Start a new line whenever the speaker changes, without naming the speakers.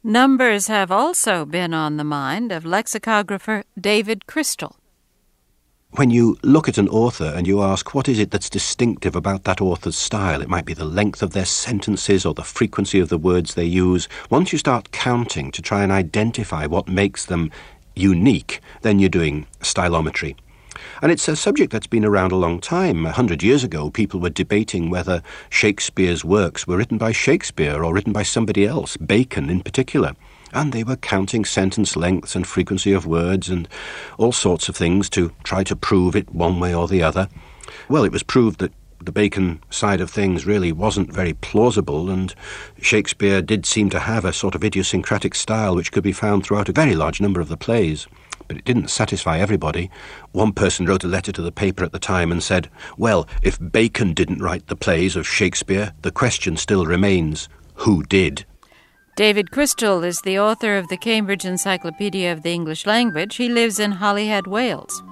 Numbers have also been on the mind of lexicographer David Crystal.
When you look at an author and you ask what is it that's distinctive about that author's style, it might be the length of their sentences or the frequency of the words they use. Once you start counting to try and identify what makes them unique, then you're doing stylometry. And it's a subject that's been around a long time. 100 years ago, people were debating whether Shakespeare's works were written by Shakespeare or written by somebody else, Bacon in particular. And they were counting sentence lengths and frequency of words and all sorts of things to try to prove it one way or the other. Well, it was proved that the Bacon side of things really wasn't very plausible, and Shakespeare did seem to have a sort of idiosyncratic style which could be found throughout a very large number of the plays. But it didn't satisfy everybody. One person wrote a letter to the paper at the time and said, well, if Bacon didn't write the plays of Shakespeare, the question still remains, who did?
David Crystal is the author of the Cambridge Encyclopedia of the English Language. He lives in Holyhead, Wales.